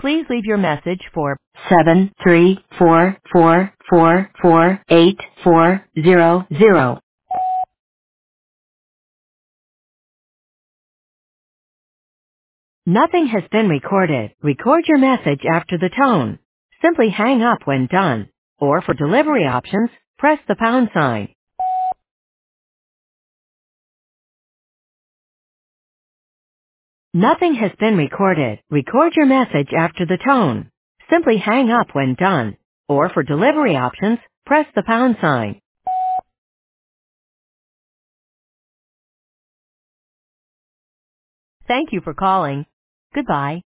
Please leave your message for 734444840. Nothing has been recorded. Record your message after the tone. Simply hang up when done. Or for delivery options, press the pound sign. Nothing has been recorded. Record your message after the tone. Simply hang up when done. Or for delivery options, press the pound sign. Thank you for calling. Goodbye.